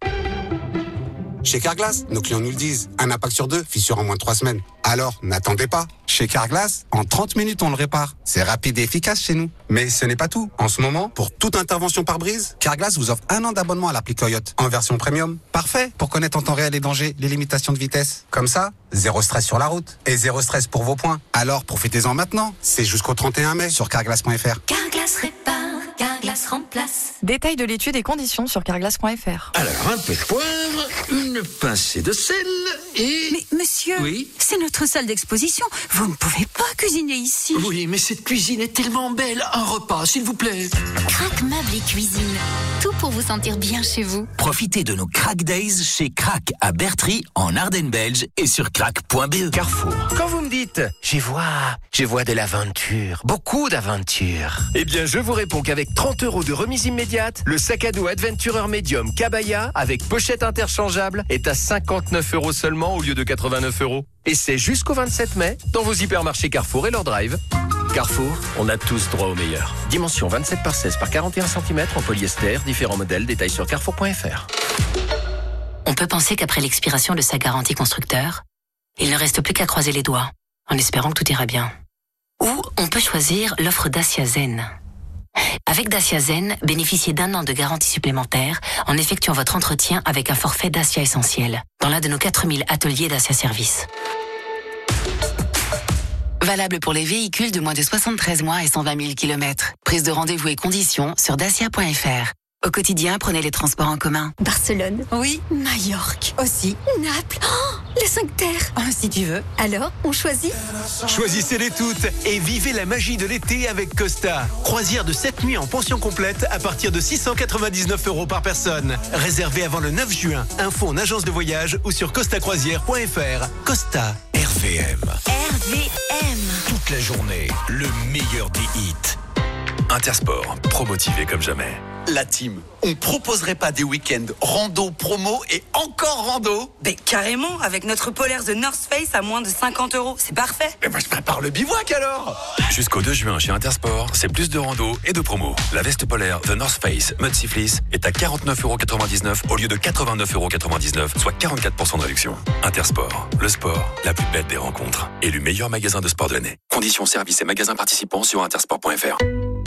Chez Carglass, nos clients nous le disent. Un impact sur deux, fissure en moins de trois semaines. Alors, n'attendez pas. Chez Carglass, en trente minutes, on le répare. C'est rapide et efficace chez nous. Mais ce n'est pas tout. En ce moment, pour toute intervention par brise, Carglass vous offre un an d'abonnement à l'appli Coyote en version premium. Parfait pour connaître en temps réel les dangers, les limitations de vitesse. Comme ça, zéro stress sur la route et zéro stress pour vos points. Alors, profitez-en maintenant. C'est jusqu'au trente et un mai sur carglass point F R. Carglass répare, Carglass remplace. Détail de l'étude et conditions sur carglass point F R. Alors, un peu de poivre, une pincée de sel et... Mais monsieur, oui, c'est notre salle d'exposition. Vous ne pouvez pas cuisiner ici. Oui, mais cette cuisine est tellement belle. Un repas, s'il vous plaît. Crac Meubles et Cuisine. Tout pour vous sentir bien chez vous. Profitez de nos Crack Days chez Crack à Bertry, en Ardennes belge et sur crack point b e. Carrefour. Quand vous me dites, j'y vois, j'y vois de l'aventure, beaucoup d'aventure. Eh bien, je vous réponds qu'avec trente euros de remise immédiate, le sac à dos Adventurer Medium Kabaya avec pochette interchangeable est à cinquante-neuf euros seulement au lieu de quatre-vingt-neuf euros. Et c'est jusqu'au vingt-sept mai dans vos hypermarchés Carrefour et leur drive. Carrefour, on a tous droit au meilleur. Dimension vingt-sept par seize par quarante et un centimètres en polyester, différents modèles, détails sur carrefour point F R. On peut penser qu'après l'expiration de sa garantie constructeur, il ne reste plus qu'à croiser les doigts, en espérant que tout ira bien. Ou on peut choisir l'offre Dacia Zen. Avec Dacia Zen, bénéficiez d'un an de garantie supplémentaire en effectuant votre entretien avec un forfait Dacia Essentiel dans l'un de nos quatre mille ateliers Dacia Service. Valable pour les véhicules de moins de soixante-treize mois et cent vingt mille kilomètres. Prise de rendez-vous et conditions sur dacia point F R. Au quotidien, prenez les transports en commun. Barcelone. Oui. Majorque. Aussi. Naples. Oh, les cinq terres. Oh, si tu veux. Alors, on choisit? Choisissez-les toutes et vivez la magie de l'été avec Costa. Croisière de sept nuits en pension complète à partir de six cent quatre-vingt-dix-neuf euros par personne. Réservé avant le neuf juin. Info en agence de voyage ou sur costa croisière point F R. Costa. R V M. R V M. Toute la journée, le meilleur des hits. Intersport, promotivé comme jamais. La team, on proposerait pas des week-ends rando, promo et encore rando? Ben carrément, avec notre polaire The North Face à moins de cinquante euros, c'est parfait. Eh ben je prépare le bivouac alors. Jusqu'au deux juin chez Intersport, c'est plus de rando et de promo. La veste polaire The North Face Mud Sea Fleece est à quarante-neuf euros quatre-vingt-dix-neuf au lieu de quatre-vingt-neuf euros quatre-vingt-dix-neuf, soit quarante-quatre pour cent de réduction. Intersport, le sport, la plus belle des rencontres. Élu meilleur magasin de sport de l'année. Conditions, services et magasins participants sur intersport point F R.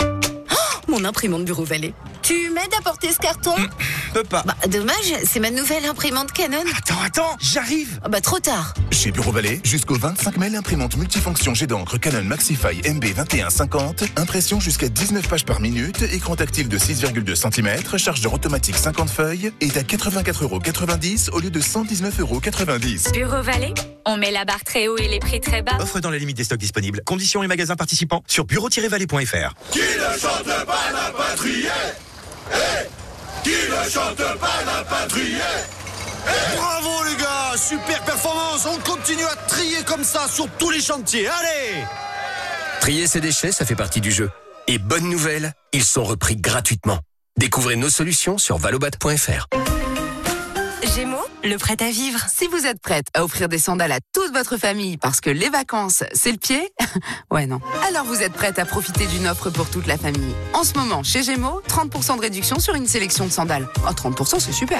Mon imprimante Bureau Vallée. Tu m'aides à porter ce carton? Mmh, peux pas. Bah, dommage, c'est ma nouvelle imprimante Canon. Attends, attends, j'arrive. Ah bah, trop tard. Chez Bureau Vallée, jusqu'au vingt-cinq mai, l'imprimante multifonction jet d'encre Canon Maxify M B vingt et un cinquante, impression jusqu'à dix-neuf pages par minute, écran tactile de six virgule deux centimètres, chargeur automatique cinquante feuilles, est à quatre-vingt-quatre euros quatre-vingt-dix au lieu de cent dix-neuf euros quatre-vingt-dix. Bureau Vallée, on met la barre très haut et les prix très bas. Offre dans les limites des stocks disponibles. Conditions et magasins participants sur bureau tiret vallée point F R. Qui ne chante pas n'a pas trié. Hey, qui ne chante pas n'a pas trié. Hey. Bravo les gars, super performance. On continue à trier comme ça sur tous les chantiers. Allez. Trier ses déchets, ça fait partie du jeu. Et bonne nouvelle, ils sont repris gratuitement. Découvrez nos solutions sur valobat point F R. Gémeaux, le prêt à vivre. Si vous êtes prête à offrir des sandales à toute votre famille parce que les vacances, c'est le pied, ouais non. Alors vous êtes prête à profiter d'une offre pour toute la famille. En ce moment, chez Gémeaux, trente pour cent de réduction sur une sélection de sandales. Oh, trente pour cent, c'est super.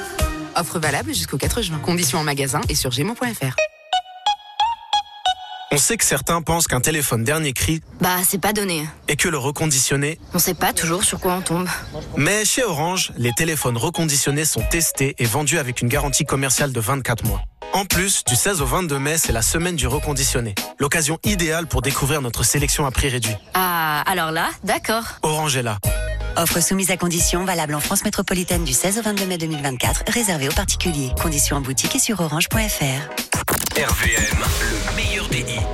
Offre valable jusqu'au quatre juin. Conditions en magasin et sur gémeaux point F R. On sait que certains pensent qu'un téléphone dernier cri, Bah, c'est pas donné. et que le reconditionné, On sait pas toujours sur quoi on tombe. mais chez Orange, les téléphones reconditionnés sont testés et vendus avec une garantie commerciale de vingt-quatre mois. En plus, du seize au vingt-deux mai, c'est la semaine du reconditionné. L'occasion idéale pour découvrir notre sélection à prix réduit. Ah, alors là, d'accord. Orange est là. Offre soumise à conditions, valable en France métropolitaine du seize au vingt-deux mai deux mille vingt-quatre, réservée aux particuliers. Conditions en boutique et sur orange point f r. R V M, le meilleur des hits.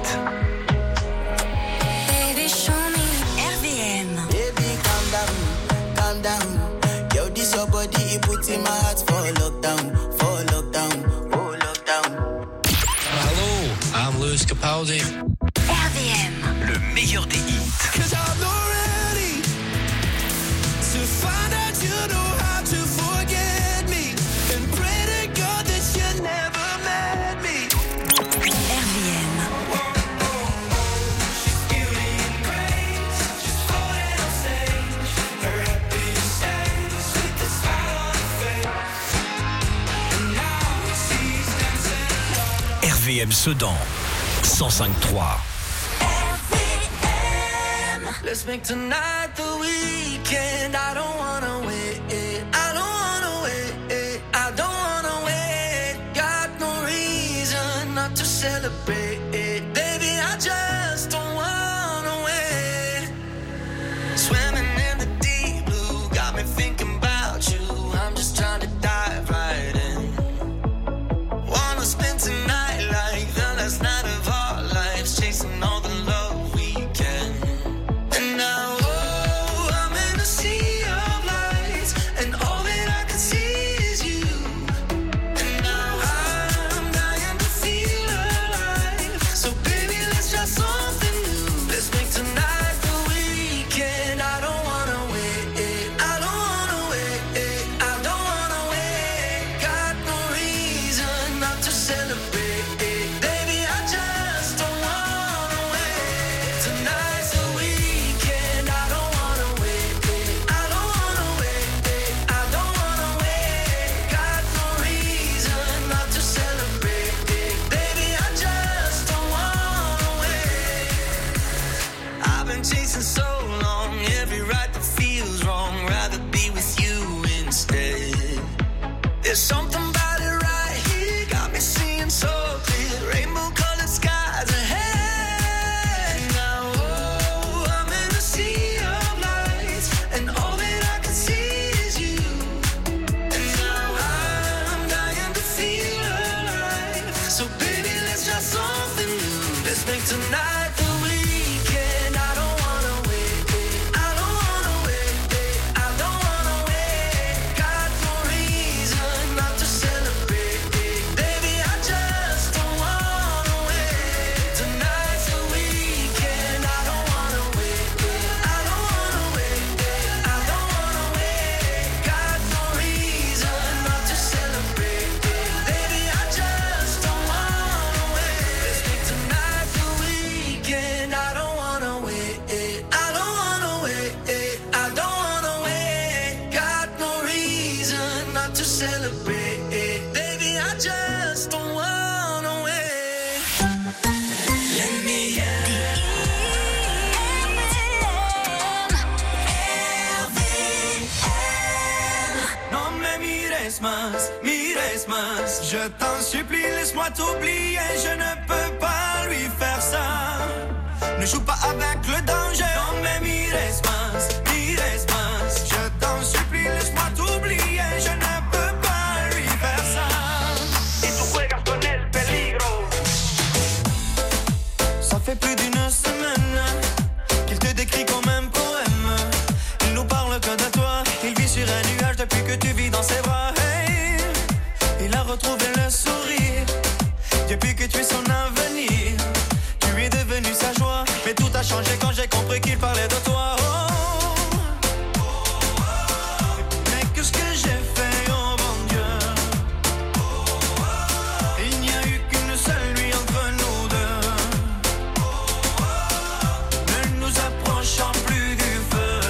Baby, show me. R V M. Baby, calm down, calm down. Yo, this your body, it puts in my heart for lockdown, for lockdown, oh lockdown. Hello, I'm Lewis Capaldi. R V M. Le meilleur des hits. Cause I'm not ready to find out you know how to forget me and pray to God that you never met me. R V M. R V M Sedan, cent cinq trois. Let's make tonight the weekend. I don't wanna wait. I don't wanna wait. I don't wanna wait. Got no reason not to celebrate. Baby, I just don't wanna wait. Swimming in the deep blue got me thinking about you. I'm just trying to dive right in. Wanna spend tonight like the last night of our lives, chasing all the love we can. And now, oh, I'm in a sea of lights, and all that I can see is you. And now I'm dying to feel alive. So baby, let's try something new. Let's make tonight the weekend. I don't wanna wait. I don't wanna wait. I don't wanna wait. Got no reason not to celebrate. Baby, I just don't wanna wait. Tonight's the weekend. I don't wanna wait. I don't wanna wait. I don't wanna wait. Got no reason not to celebrate. Baby, I just don't wanna wait. I've been chasing so long, every right that feels wrong. Rather be with you instead. There's something about it right here, got me seeing so clear. Rainbow colored skies ahead. Now, oh, I'm in a sea of lights, and all that I can see is you. And now I'm dying to feel alive. So baby, let's try something new. Let's make tonight the weekend. I don't wanna wait. I don't wanna wait. I don't wanna wait. Got no reason not to celebrate. Baby, I just don't wanna wait. Tonight's the weekend. I don't wanna wait. I don't wanna wait. I don't wanna wait. Got no reason not to celebrate. Baby, I just don't wanna wait. Let's make tonight the weekend. I don't wanna wait. I don't wanna wait. I don't wanna wait. Got no reason not to celebrate. Baby, I just don't wanna wait. Let me Non mais mires más, mires más. Je t'en supplie, laisse-moi t'oublier. Je ne peux pas lui faire ça. Ne joue pas avec le danger. Non mais mires más, mires más. Je t'en supplie, laisse-moi t'oublier. Je ne peux pas lui faire ça. Et tu juegas con el peligro. Ça fait plus d'une semaine qu'il te décrit comme un poème. Il nous parle que de toi. Il vit sur un nuage depuis que tu vis dans ses bras. Hey, il a retrouvé le sourire depuis que tu es son avenir. Tu es devenu sa joie, mais tout a changé quand j'ai compris qu'il parlait de toi. Oh, mais qu'est-ce que j'ai fait, oh mon Dieu? Il n'y a eu qu'une seule nuit entre nous deux. Ne nous approchons plus du feu.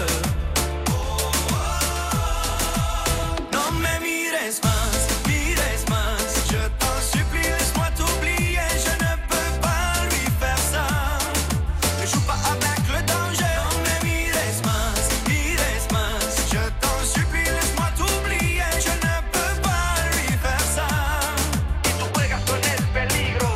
Non mais mires más, mires más. Je t'en supplie, laisse-moi t'oublier. Je ne peux pas lui faire joue pas avec le danger. Non mais mires más, mires más. Je t'en supplie, laisse-moi t'oublier. Je ne peux pas lui faire ça. Et tu juegas con el peligro.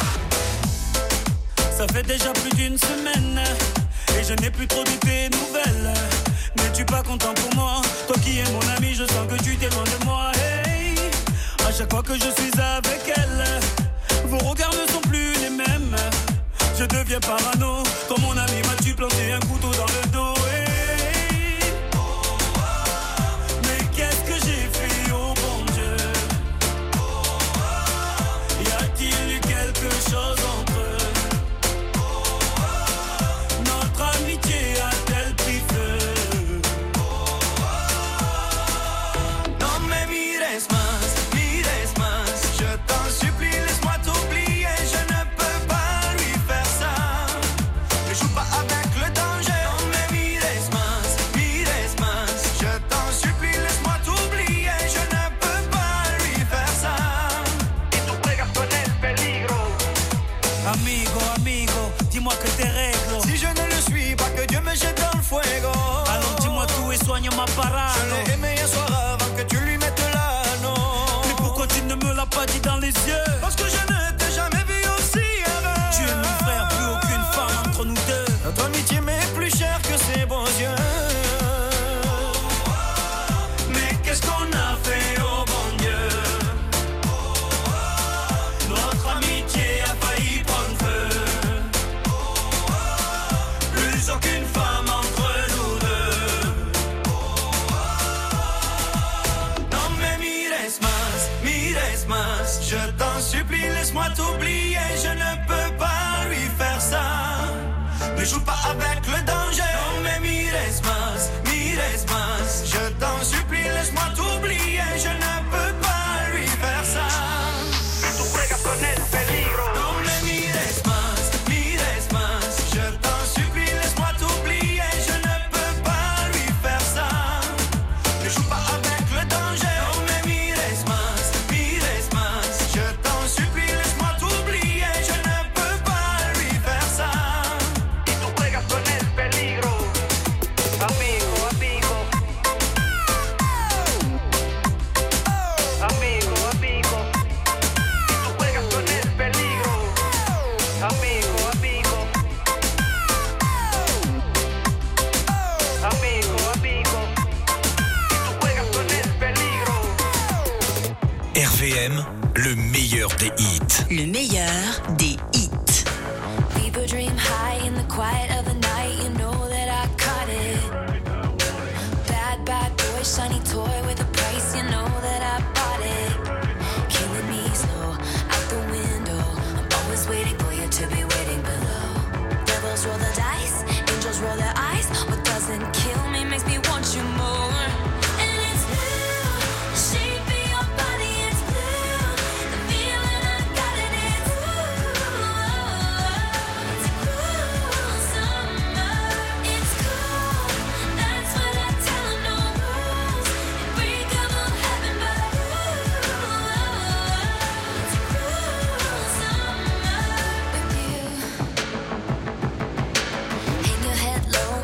Ça fait déjà plus d'une semaine et je n'ai plus trop de tes nouvelles. N'es-tu pas content pour moi? Toi qui es mon ami, je sens que tu t'es loin de moi. Hey, à chaque fois que je suis avec elle, vos regards ne sont plus les mêmes. Je deviens parano. Quand mon ami m'a-tu planté un couteau dans le dos. Hey, mais qu'est-ce que j'ai fait au bon Dieu? Y a-t-il eu quelque chose entre eux? Notre amitié a-t-elle pris feu? Non mais mires más, mires más. Je t'en supplie, laisse-moi t'oublier. Je ne peux pas lui faire ça. Ne joue pas avec le danger. Non mais mires más, mires más. Je t'en supplie, laisse-moi t'oublier. Je ne peux pas lui faire ça. Et tu juegas con el peligro. Amigo, amigo, dis-moi que t'es règles. Si je ne le suis pas, que Dieu me jette dans le fuego. Alors dis-moi tout et soigne ma parade. Je l'ai aimé un soir avant que tu lui mettes l'anneau. Mais pourquoi tu ne me l'as pas dit dans les yeux? Parce que je ne t'ai jamais vu aussi heureux. Tu es mon frère, plus aucune femme entre nous deux. Notre amitié m'est plus chère que ses beaux yeux. Mais qu'est-ce qu'on a fait au bon Dieu? Notre amitié a failli prendre feu. Plus aucune femme entre nous deux. Non mais mires más, mires más. Je t'en supplie, laisse-moi t'oublier. Je ne peux pas lui faire ça. Ne joue pas avec le danger. Non mais mires más, mires más. Je t'en supplie, laisse-moi t'oublier. Je ne peux pas lui faire ça. Tu juegas con el peligro. Non mais mires más, mires más. Je t'en supplie, laisse-moi t'oublier. Je ne peux pas lui faire ça. Ne joue pas avec le danger. Non mais mires más, mires más. Je t'en supplie, laisse-moi t'oublier. Je ne peux pas lui faire ça. Y tu juegas con el peligro. Amigo, amigo. Amigo, amigo. Y tu juegas con el peligro. Amigo, amigo. Amigo, amigo. Y tu juegas con el peligro. R V M, le meilleur des hits. Le meilleur des hits. People dream high in the quiet of the night. You know that I caught it. Bad, bad boy, shiny toy with a price. You know that I bought it. Killing me slow, out the window. I'm always waiting for you to be waiting below. Devils roll the dice, angels roll their eyes. What doesn't kill me makes me want you more. And it's blue, the shape of your body is blue. The feeling I got it is blue. It's cool summer, it's cool. That's what I tell 'em, no rules. Unbreakable heaven, but ooh, it's cool summer with you. Hang your head low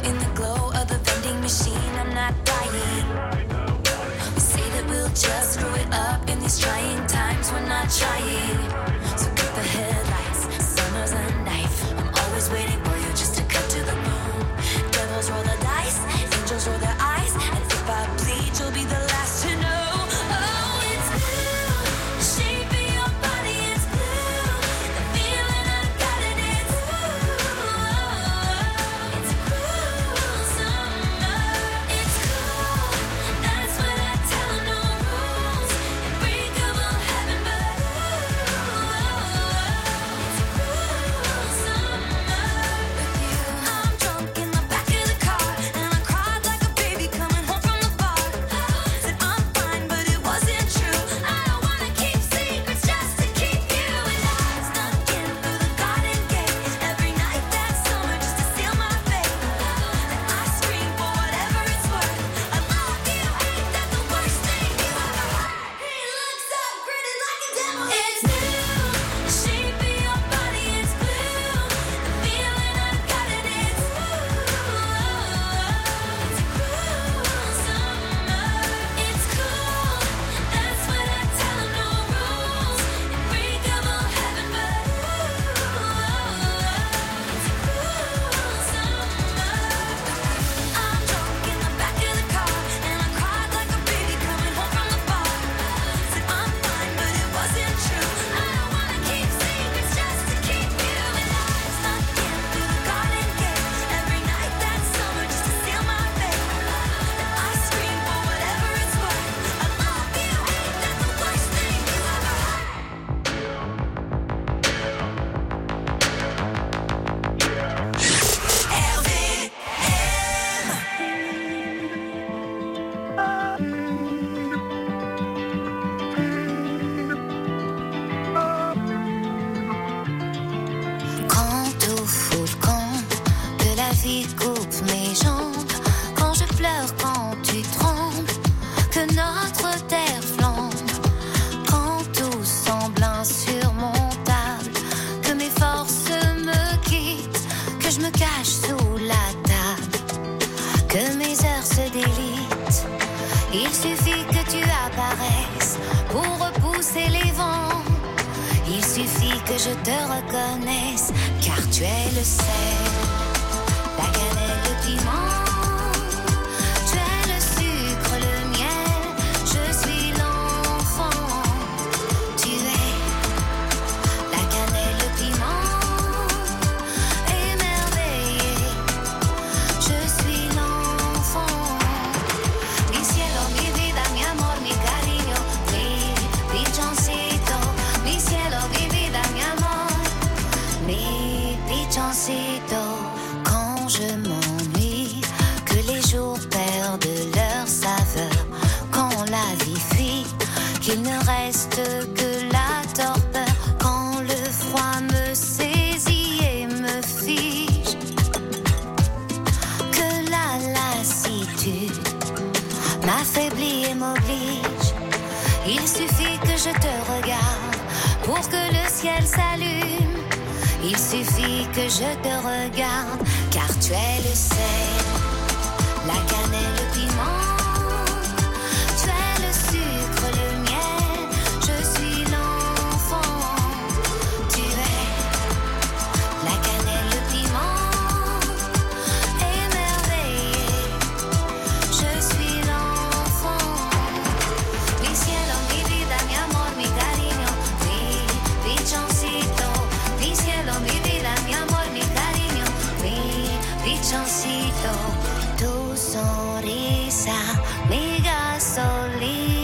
vie coupe mes jambes, quand je pleure, quand tu trembles, que notre terre flambe, quand tout semble insurmontable, que mes forces me quittent, que je me cache sous la table, que mes heures se délitent. Il suffit que tu apparaisses pour repousser les vents. Il suffit que je te reconnaisse, car tu es le sel, la cannelle, le piment. Tu es le sucre, le miel, je suis l'enfant. Tu es la cannelle, le piment, émerveillé. Je suis l'enfant. Mi cielo, mi vida, mi amor, mi cariño, mi pichoncito. Mi cielo, mi vida, mi amor, mi pichoncito. Quand je m'ennuie, que les jours perdent leur saveur, quand la vie fuit, qu'il ne reste que la torpeur, quand le froid me saisit et me fige, que la lassitude m'affaiblit et m'oblige. Il suffit que je te regarde pour que le ciel s'allume. Il suffit que je te regarde, car tu es le sel, la cannelle, le piment. Tu es le sucre, le miel, je suis l'enfant. Tu es la cannelle, le piment, émerveillé. Je suis l'enfant. Mi cielo, mi vida, mi amor, mi cariño, mi pichoncito. Mi cielo, mi vida, mi amor, mi cariño, mi pichoncito. Tu sonrisa, mi gasolina.